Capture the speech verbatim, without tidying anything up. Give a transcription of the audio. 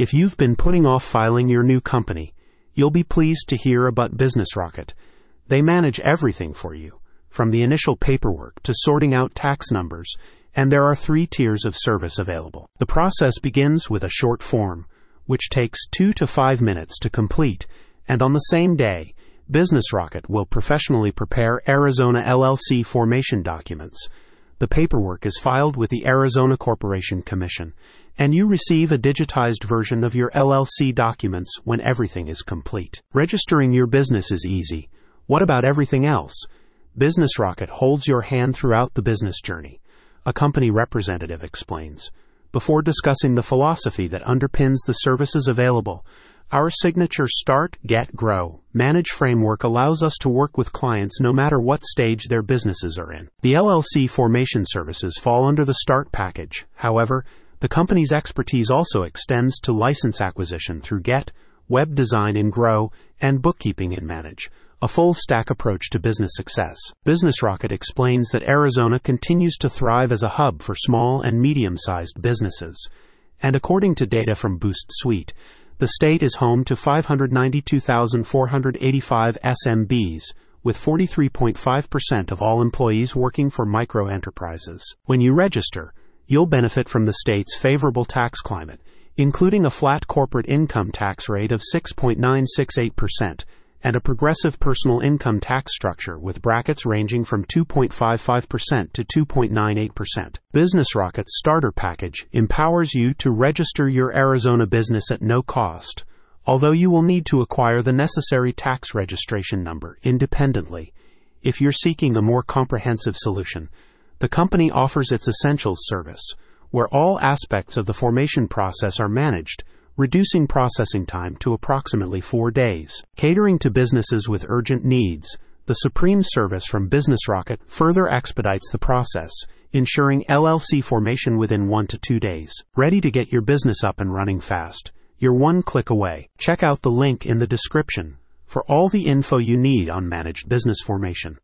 If you've been putting off filing your new company, you'll be pleased to hear about BusinessRocket. They manage everything for you, from the initial paperwork to sorting out tax numbers, and there are three tiers of service available. The process begins with a short form, which takes two to five minutes to complete, and on the same day, BusinessRocket will professionally prepare Arizona L L C formation documents. The paperwork is filed with the Arizona Corporation Commission, and you receive a digitized version of your L L C documents when everything is complete. Registering your business is easy. What about everything else? BusinessRocket holds your hand throughout the business journey, a company representative explains. Before discussing the philosophy that underpins the services available, our signature Start, Get, Grow, Manage framework allows us to work with clients no matter what stage their businesses are in. The L L C formation services fall under the Start package. However, the company's expertise also extends to license acquisition through Get, web design in Grow, and bookkeeping in Manage, a full-stack approach to business success. BusinessRocket explains that Arizona continues to thrive as a hub for small and medium-sized businesses, and according to data from Boost Suite, the state is home to five hundred ninety-two thousand four hundred eighty-five S M Bs, with forty-three point five percent of all employees working for micro-enterprises. When you register, you'll benefit from the state's favorable tax climate, including a flat corporate income tax rate of six point nine six eight percent and a progressive personal income tax structure with brackets ranging from two point five five percent to two point nine eight percent. BusinessRocket's starter package empowers you to register your Arizona business at no cost, although you will need to acquire the necessary tax registration number independently. If you're seeking a more comprehensive solution, the company offers its Essentials service, where all aspects of the formation process are managed, reducing processing time to approximately four days. Catering to businesses with urgent needs, the Supreme service from BusinessRocket further expedites the process, ensuring L L C formation within one to two days. Ready to get your business up and running fast? You're one click away. Check out the link in the description for all the info you need on managed business formation.